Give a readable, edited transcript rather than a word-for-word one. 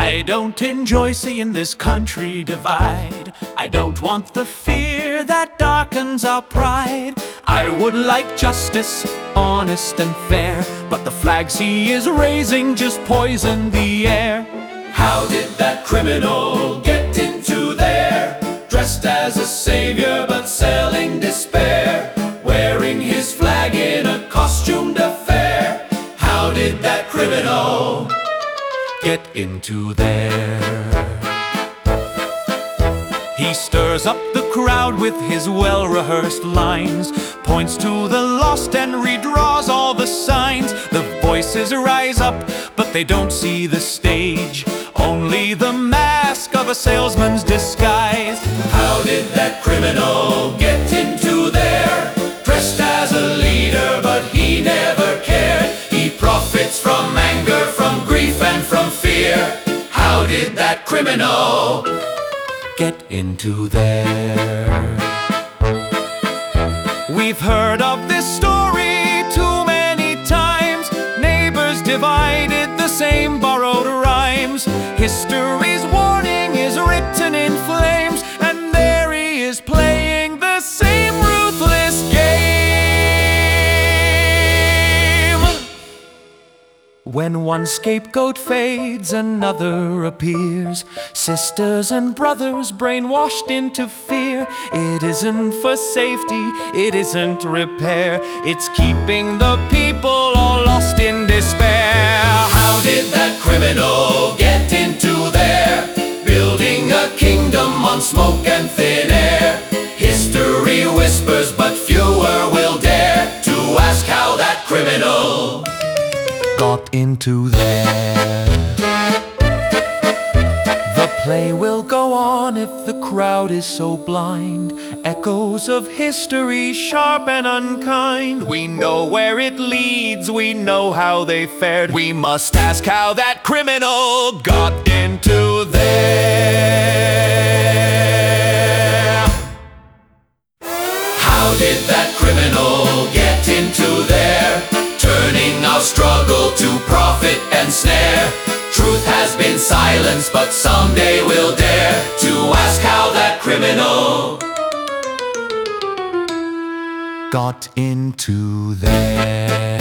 I don't enjoy seeing this country divide. I don't want the fear that darkens our pride. I would like justice, honest and fair, but the flags he is raising just poison the air. How did that criminal get into there? Dressed as a savior but selling despair, wearing his flag in a costumed affair. How did that criminal get into there? He stirs up the crowd with his well-rehearsed lines, points to the lost and redraws all the signs. The voices rise up, but they don't see the stage, only the mask of a salesman's disguise. How did that criminal get into there? Dressed as a leader, but he never cared. He profits from anger, from grief and from fear. How did that criminal get into there? We've heard of this story too many times. Neighbors divided, the same borrowed rhymes. History's warning is written in flames, and there he is playing the same ruthless game. When one scapegoat fades, another appears. Sisters and brothers brainwashed into fear. It isn't for safety, it isn't repair. It's keeping the people all lost in despair. How did that criminal get into there? Building a kingdom on smoke and thin air. History whispers, but fewer will dare to ask how that criminal got into there. The play will go on if the crowd is so blind. Echoes of history, sharp and unkind. We know where it leads, we know how they fared. We must ask how that criminal got into there. How did that criminal get into there? Turning our struggle to profit and snare. Truth has been silenced, but someday we'll dare to ask how that criminal got into there.